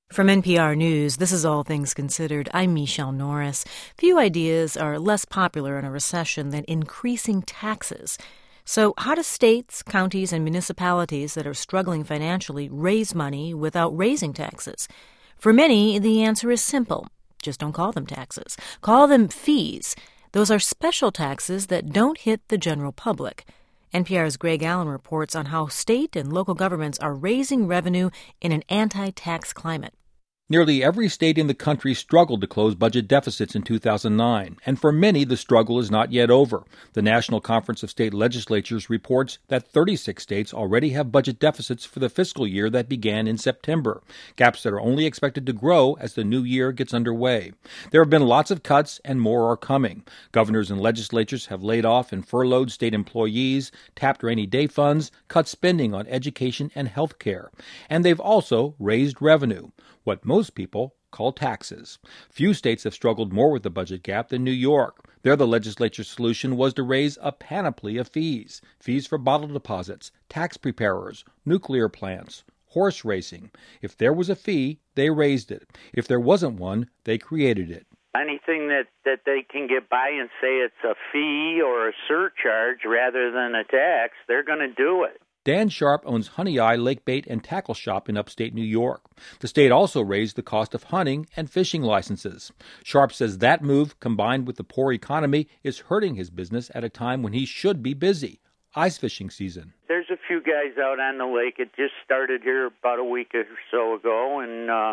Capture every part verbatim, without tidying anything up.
From N P R News, this is All Things Considered. I'm Michelle Norris. Few ideas are less popular in a recession than increasing taxes. So how do states, counties, and municipalities that are struggling financially raise money without raising taxes? For many, the answer is simple. Just don't call them taxes. Call them fees. Those are special taxes that don't hit the general public. N P R's Greg Allen reports on how state and local governments are raising revenue in an anti-tax climate. Nearly every state in the country struggled to close budget deficits in two thousand nine, and for many the struggle is not yet over. The National Conference of State Legislatures reports that thirty-six states already have budget deficits for the fiscal year that began in September, gaps that are only expected to grow as the new year gets underway. There have been lots of cuts, and more are coming. Governors and legislatures have laid off and furloughed state employees, tapped rainy day funds, cut spending on education and health care, and they've also raised revenue, what most people call taxes. Few states have struggled more with the budget gap than New York. There, the legislature's solution was to raise a panoply of fees. Fees for bottle deposits, tax preparers, nuclear plants, horse racing. If there was a fee, they raised it. If there wasn't one, they created it. Anything that, that they can get by and say it's a fee or a surcharge rather than a tax, they're going to do it. Dan Sharp owns Honey Eye Lake Bait and Tackle Shop in upstate New York. The state also raised the cost of hunting and fishing licenses. Sharp says that move, combined with the poor economy, is hurting his business at a time when he should be busy. Ice fishing season. There's a few guys out on the lake. It just started here about a week or so ago, and uh,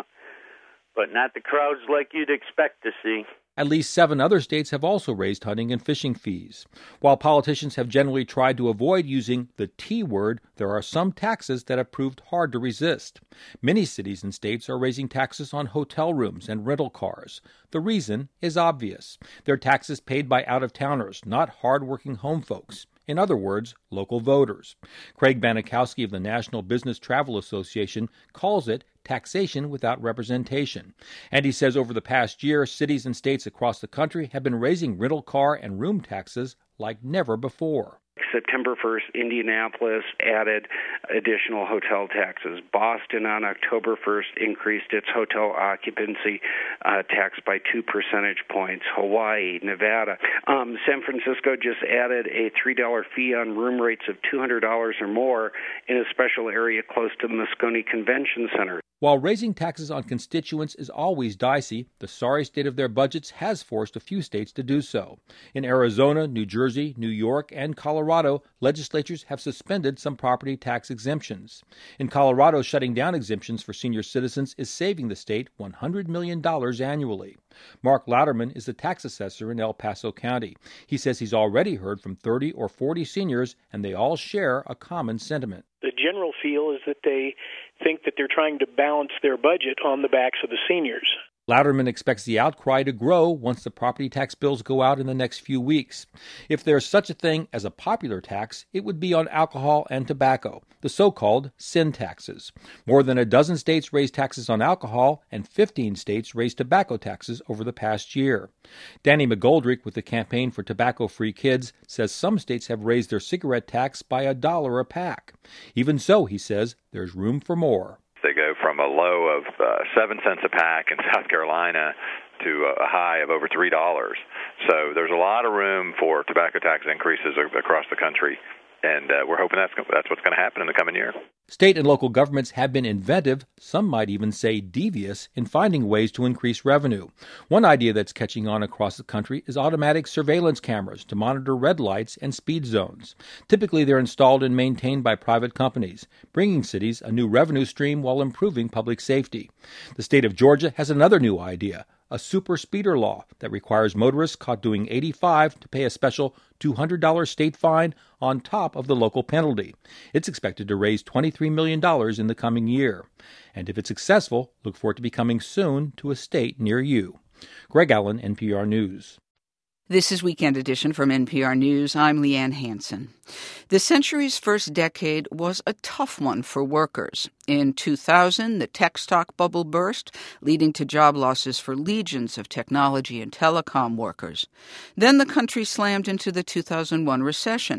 but not the crowds like you'd expect to see. At least seven other states have also raised hunting and fishing fees. While politicians have generally tried to avoid using the T word, there are some taxes that have proved hard to resist. Many cities and states are raising taxes on hotel rooms and rental cars. The reason is obvious. They're taxes paid by out-of-towners, not hard-working home folks. In other words, local voters. Craig Banikowski of the National Business Travel Association calls it taxation without representation. And he says over the past year, cities and states across the country have been raising rental car and room taxes like never before. September first, Indianapolis added additional hotel taxes. Boston on October first increased its hotel occupancy uh, tax by two percentage points. Hawaii, Nevada. Um, San Francisco just added a three dollars fee on room rates of two hundred dollars or more in a special area close to the Moscone Convention Center. While raising taxes on constituents is always dicey, the sorry state of their budgets has forced a few states to do so. In Arizona, New Jersey, New York, and Colorado, legislatures have suspended some property tax exemptions. In Colorado, shutting down exemptions for senior citizens is saving the state one hundred million dollars annually. Mark Louderman is the tax assessor in El Paso County. He says he's already heard from thirty or forty seniors, and they all share a common sentiment. The general feel is that they think that they're trying to balance their budget on the backs of the seniors. Louderman expects the outcry to grow once the property tax bills go out in the next few weeks. If there's such a thing as a popular tax, it would be on alcohol and tobacco, the so-called sin taxes. More than a dozen states raised taxes on alcohol, and fifteen states raised tobacco taxes over the past year. Danny McGoldrick with the Campaign for Tobacco-Free Kids says some states have raised their cigarette tax by a dollar a pack. Even so, he says, there's room for more. They go from a low of uh, seven cents a pack in South Carolina to a high of over three dollars. So there's a lot of room for tobacco tax increases across the country, and uh, we're hoping that's that's what's going to happen in the coming year. State and local governments have been inventive, some might even say devious, in finding ways to increase revenue. One idea that's catching on across the country is automatic surveillance cameras to monitor red lights and speed zones. Typically, they're installed and maintained by private companies, bringing cities a new revenue stream while improving public safety. The state of Georgia has another new idea, a super speeder law that requires motorists caught doing eighty-five to pay a special two hundred dollars state fine on top of the local penalty. It's expected to raise twenty-three million dollars in the coming year. And if it's successful, look for it to be coming soon to a state near you. Greg Allen, N P R News. This is Weekend Edition from N P R News. I'm Leanne Hansen. The century's first decade was a tough one for workers. In two thousand, the tech stock bubble burst, leading to job losses for legions of technology and telecom workers. Then the country slammed into the two thousand one recession.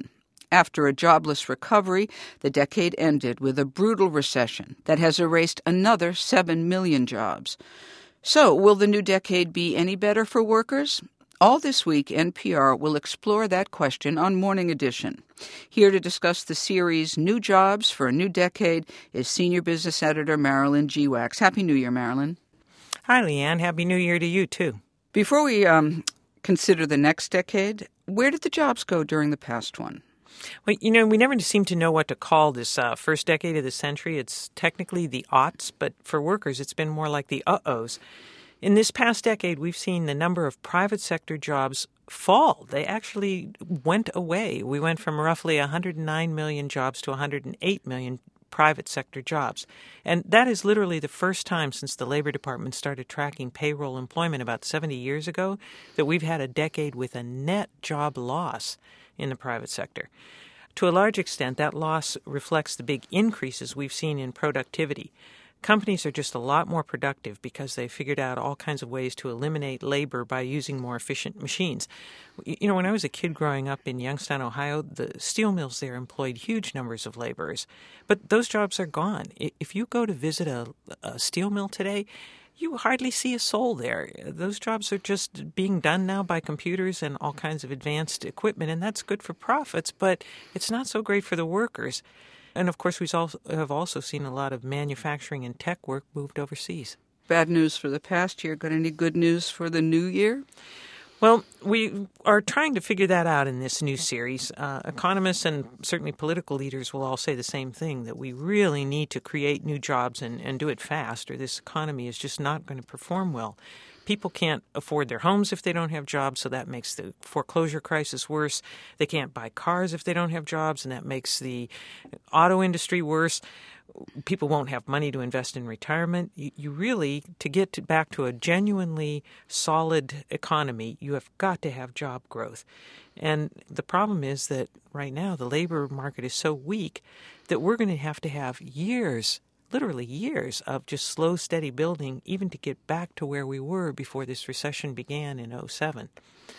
After a jobless recovery, the decade ended with a brutal recession that has erased another seven million jobs. So, will the new decade be any better for workers? All this week, N P R will explore that question on Morning Edition. Here to discuss the series New Jobs for a New Decade is Senior Business Editor Marilyn Geewax. Happy New Year, Marilyn. Hi, Leanne. Happy New Year to you, too. Before we um, consider the next decade, where did the jobs go during the past one? Well, you know, we never seem to know what to call this uh, first decade of the century. It's technically the aughts, but for workers, it's been more like the uh-ohs. In this past decade, we've seen the number of private sector jobs fall. They actually went away. We went from roughly one hundred nine million jobs to one hundred eight million private sector jobs. And that is literally the first time since the Labor Department started tracking payroll employment about seventy years ago that we've had a decade with a net job loss in the private sector. To a large extent, that loss reflects the big increases we've seen in productivity. Companies are just a lot more productive because they figured out all kinds of ways to eliminate labor by using more efficient machines. You know, when I was a kid growing up in Youngstown, Ohio, the steel mills there employed huge numbers of laborers. But those jobs are gone. If you go to visit a, a steel mill today, you hardly see a soul there. Those jobs are just being done now by computers and all kinds of advanced equipment, and that's good for profits, but it's not so great for the workers. And, of course, we have also seen a lot of manufacturing and tech work moved overseas. Bad news for the past year. Got any good news for the new year? Well, we are trying to figure that out in this new series. Uh, economists and certainly political leaders will all say the same thing, that we really need to create new jobs and, and do it fast, or this economy is just not going to perform well. People can't afford their homes if they don't have jobs, so that makes the foreclosure crisis worse. They can't buy cars if they don't have jobs, and that makes the auto industry worse. People won't have money to invest in retirement. You, you really, to get to back to a genuinely solid economy, you have got to have job growth. And the problem is that right now the labor market is so weak that we're going to have to have years, literally years, of just slow, steady building even to get back to where we were before this recession began in oh seven.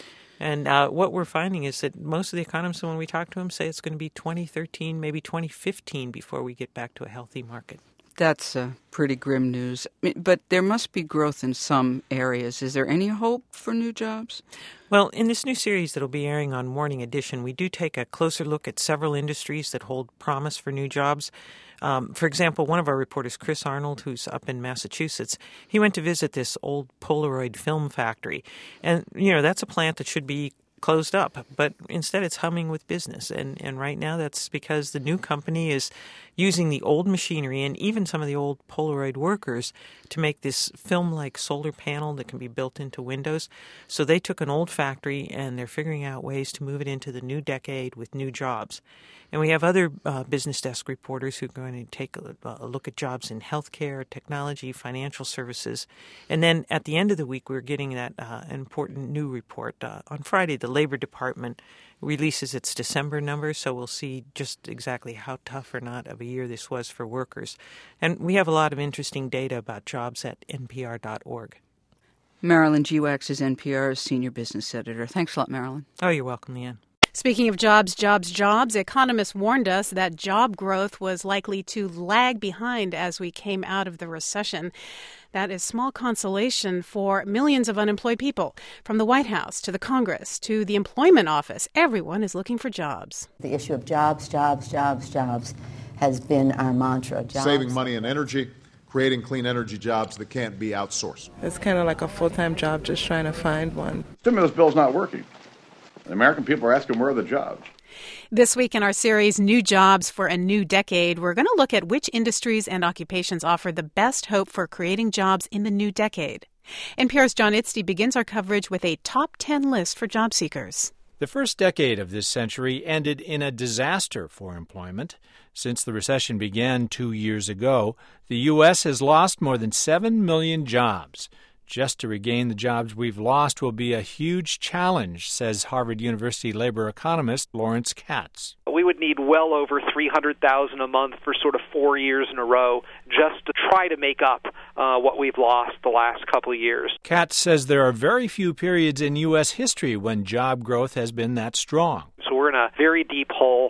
And uh, what we're finding is that most of the economists, when we talk to them, say it's going to be twenty thirteen, maybe twenty fifteen before we get back to a healthy market. That's uh, pretty grim news. But there must be growth in some areas. Is there any hope for new jobs? Well, in this new series that will be airing on Morning Edition, we do take a closer look at several industries that hold promise for new jobs. Um, for example, one of our reporters, Chris Arnold, who's up in Massachusetts, he went to visit this old Polaroid film factory. And, you know, that's a plant that should be closed up, but instead it's humming with business. And, and right now that's because the new company is using the old machinery and even some of the old Polaroid workers to make this film-like solar panel that can be built into windows. So they took an old factory and they're figuring out ways to move it into the new decade with new jobs. And we have other uh, business desk reporters who are going to take a, a look at jobs in healthcare, technology, financial services. And then at the end of the week, we're getting that uh, important new report. Uh, on Friday, the Labor Department releases its December numbers, so we'll see just exactly how tough or not of a year this was for workers. And we have a lot of interesting data about jobs at N P R dot org. Marilyn Geewax is N P R's Senior Business Editor. Thanks a lot, Marilyn. Oh, you're welcome, Leanne. Speaking of jobs, jobs, jobs, economists warned us that job growth was likely to lag behind as we came out of the recession. That is small consolation for millions of unemployed people. From the White House to the Congress to the Employment Office, everyone is looking for jobs. The issue of jobs, jobs, jobs, jobs has been our mantra. Jobs. Saving money and energy, creating clean energy jobs that can't be outsourced. It's kind of like a full-time job, just trying to find one. Stimulus bill's not working. The American people are asking, where are the jobs? This week in our series, New Jobs for a New Decade, we're going to look at which industries and occupations offer the best hope for creating jobs in the new decade. N P R's John Itzty begins our coverage with a top ten list for job seekers. The first decade of this century ended in a disaster for employment. Since the recession began two years ago, the U S has lost more than seven million jobs. Just to regain the jobs we've lost will be a huge challenge, says Harvard University labor economist Lawrence Katz. We would need well over three hundred thousand a month for sort of four years in a row just to try to make up uh, what we've lost the last couple of years. Katz says there are very few periods in U S history when job growth has been that strong. So we're in a very deep hole.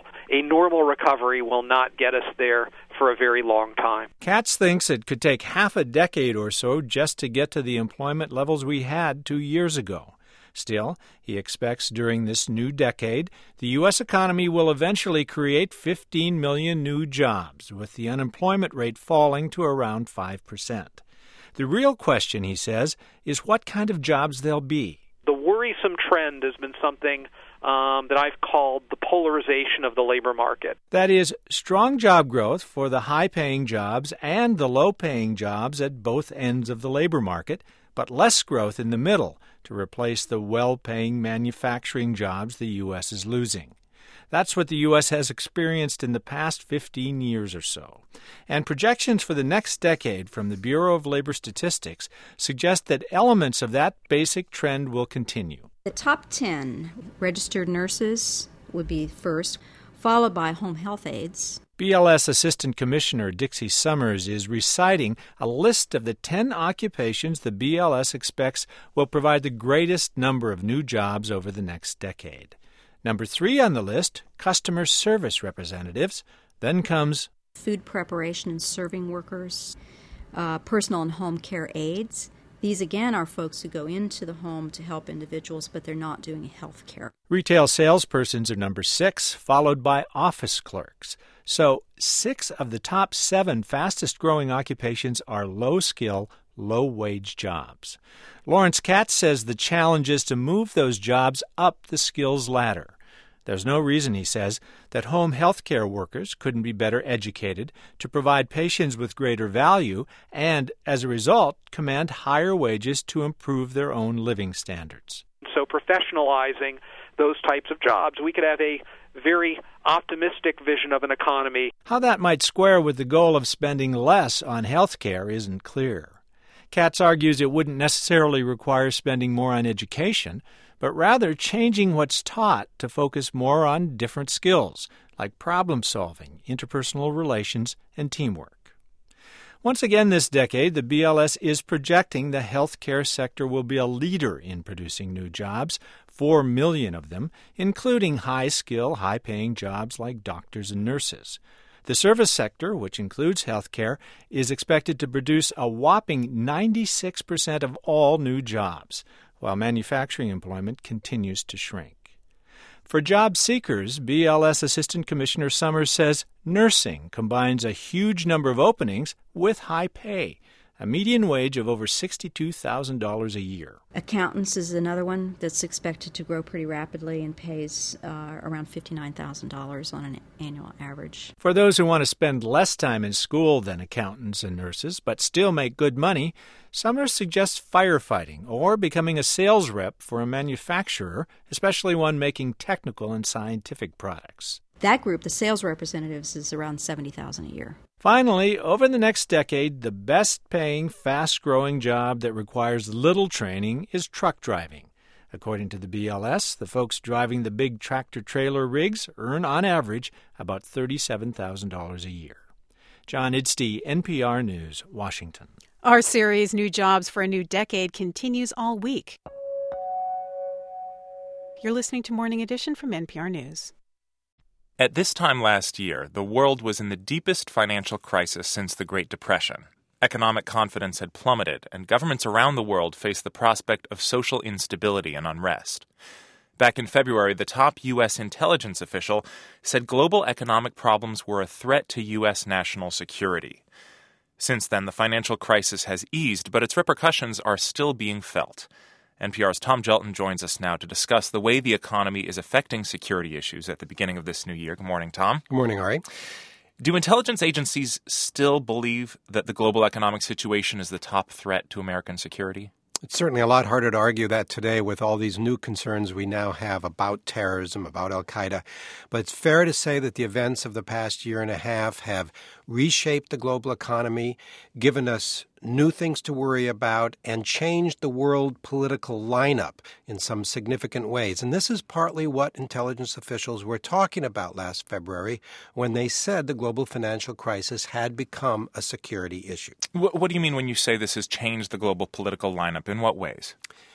normal recovery will not get us there for a very long time. Katz thinks it could take half a decade or so just to get to the employment levels we had two years ago. Still, he expects during this new decade, the U S economy will eventually create fifteen million new jobs, with the unemployment rate falling to around five percent. The real question, he says, is what kind of jobs they'll be. The worrisome trend has been something um, that I've called the polarization of the labor market. That is, strong job growth for the high-paying jobs and the low-paying jobs at both ends of the labor market, but less growth in the middle to replace the well-paying manufacturing jobs the U S is losing. That's what the U S has experienced in the past fifteen years or so. And projections for the next decade from the Bureau of Labor Statistics suggest that elements of that basic trend will continue. The top ten registered nurses would be first, followed by home health aides. B L S Assistant Commissioner Dixie Summers is reciting a list of the ten occupations the B L S expects will provide the greatest number of new jobs over the next decade. Number three on the list, customer service representatives. Then comes food preparation and serving workers, uh, personal and home care aides. These, again, are folks who go into the home to help individuals, but they're not doing health care. Retail salespersons are number six, followed by office clerks. So six of the top seven fastest-growing occupations are low-skill, low-wage jobs. Lawrence Katz says the challenge is to move those jobs up the skills ladder. There's no reason, he says, that home health care workers couldn't be better educated to provide patients with greater value and, as a result, command higher wages to improve their own living standards. So professionalizing those types of jobs, we could have a very optimistic vision of an economy. How that might square with the goal of spending less on health care isn't clear. Katz argues it wouldn't necessarily require spending more on education, but rather changing what's taught to focus more on different skills, like problem-solving, interpersonal relations, and teamwork. Once again this decade, the B L S is projecting the healthcare sector will be a leader in producing new jobs, four million of them, including high-skill, high-paying jobs like doctors and nurses. The service sector, which includes healthcare, is expected to produce a whopping ninety-six percent of all new jobs, while manufacturing employment continues to shrink. For job seekers, B L S Assistant Commissioner Summers says nursing combines a huge number of openings with high pay, a median wage of over sixty-two thousand dollars a year. Accountants is another one that's expected to grow pretty rapidly and pays uh, around fifty-nine thousand dollars on an annual average. For those who want to spend less time in school than accountants and nurses but still make good money, Summers suggests firefighting or becoming a sales rep for a manufacturer, especially one making technical and scientific products. That group, the sales representatives, is around seventy thousand dollars a year. Finally, over the next decade, the best-paying, fast-growing job that requires little training is truck driving. According to the B L S, the folks driving the big tractor-trailer rigs earn, on average, about thirty-seven thousand dollars a year. John Idstey, N P R News, Washington. Our series, New Jobs for a New Decade, continues all week. You're listening to Morning Edition from N P R News. At this time last year, the world was in the deepest financial crisis since the Great Depression. Economic confidence had plummeted, and governments around the world faced the prospect of social instability and unrest. Back in February, the top U S intelligence official said global economic problems were a threat to U S national security. Since then, the financial crisis has eased, but its repercussions are still being felt. N P R's Tom Gelton joins us now to discuss the way the economy is affecting security issues at the beginning of this new year. Good morning, Tom. Good morning, Ari. Do intelligence agencies still believe that the global economic situation is the top threat to American security? It's certainly a lot harder to argue that today with all these new concerns we now have about terrorism, about al-Qaeda. But it's fair to say that the events of the past year and a half have reshaped the global economy, given us new things to worry about, and changed the world political lineup in some significant ways. And this is partly what intelligence officials were talking about last February when they said the global financial crisis had become a security issue. What, what do you mean when you say this has changed the global political lineup? In what ways?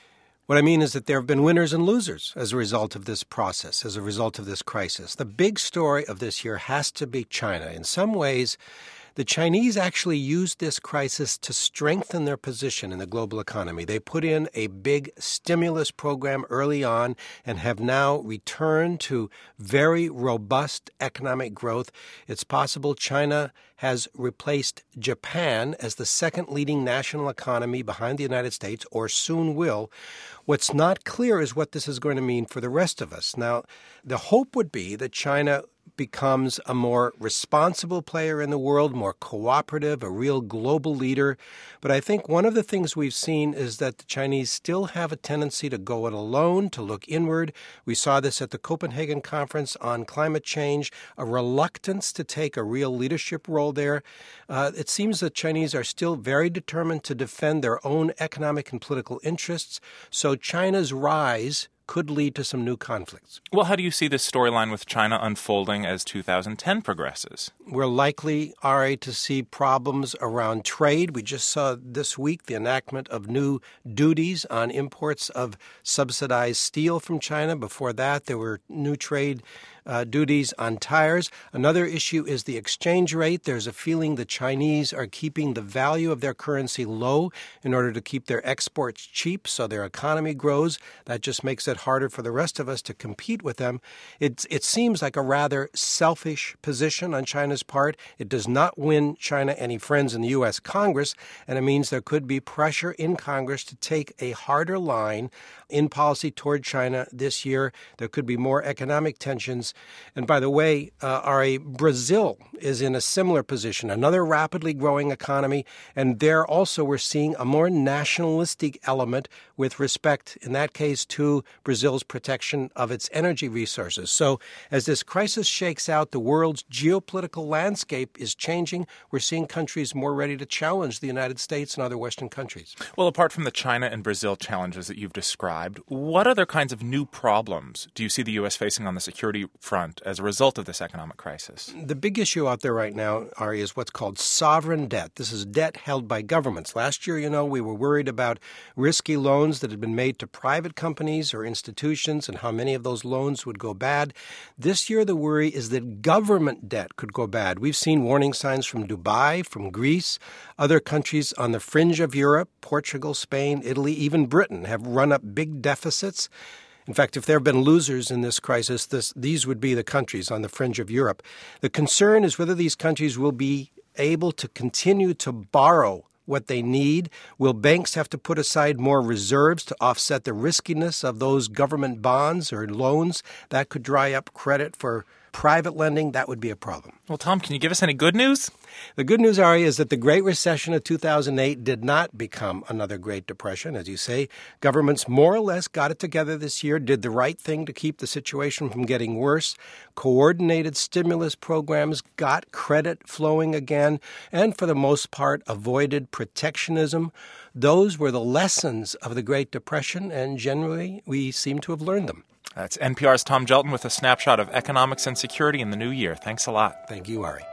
What I mean is that there have been winners and losers as a result of this process, as a result of this crisis. The big story of this year has to be China. In some ways, the Chinese actually used this crisis to strengthen their position in the global economy. They put in a big stimulus program early on and have now returned to very robust economic growth. It's possible China has replaced Japan as the second leading national economy behind the United States, or soon will. What's not clear is what this is going to mean for the rest of us. Now, the hope would be that China becomes a more responsible player in the world, more cooperative, a real global leader. But I think one of the things we've seen is that the Chinese still have a tendency to go it alone, to look inward. We saw this at the Copenhagen Conference on climate change, a reluctance to take a real leadership role there. Uh, it seems that Chinese are still very determined to defend their own economic and political interests. So China's rise could lead to some new conflicts. Well, how do you see this storyline with China unfolding as two thousand ten progresses? We're likely, Ari, to see problems around trade. We just saw this week the enactment of new duties on imports of subsidized steel from China. Before that, there were new trade Uh, duties on tires. Another issue is the exchange rate. There's a feeling the Chinese are keeping the value of their currency low in order to keep their exports cheap so their economy grows. That just makes it harder for the rest of us to compete with them. It's, it seems like a rather selfish position on China's part. It does not win China any friends in the U S Congress, and it means there could be pressure in Congress to take a harder line in policy toward China this year. There could be more economic tensions. And by the way, uh, Ari, Brazil is in a similar position, another rapidly growing economy. And there also we're seeing a more nationalistic element with respect, in that case, to Brazil's protection of its energy resources. So as this crisis shakes out, the world's geopolitical landscape is changing. We're seeing countries more ready to challenge the United States and other Western countries. Well, apart from the China and Brazil challenges that you've described, what other kinds of new problems do you see the U S facing on the security front as a result of this economic crisis? The big issue out there right now, Ari, is what's called sovereign debt. This is debt held by governments. Last year, you know, we were worried about risky loans that had been made to private companies or institutions and how many of those loans would go bad. This year, the worry is that government debt could go bad. We've seen warning signs from Dubai, from Greece, other countries on the fringe of Europe, Portugal, Spain, Italy, even Britain have run up big deficits. In fact, if there have been losers in this crisis, this, these would be the countries on the fringe of Europe. The concern is whether these countries will be able to continue to borrow what they need. Will banks have to put aside more reserves to offset the riskiness of those government bonds or loans? That could dry up credit for private lending. That would be a problem. Well, Tom, can you give us any good news? The good news, Ari, is that the Great Recession of two thousand eight did not become another Great Depression. As you say, governments more or less got it together this year, did the right thing to keep the situation from getting worse, coordinated stimulus programs, got credit flowing again, and for the most part avoided protectionism. Those were the lessons of the Great Depression, and generally we seem to have learned them. That's N P R's Tom Gelton with a snapshot of economics and security in the new year. Thanks a lot. Thank you, Ari.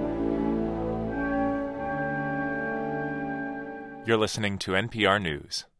You're listening to N P R News.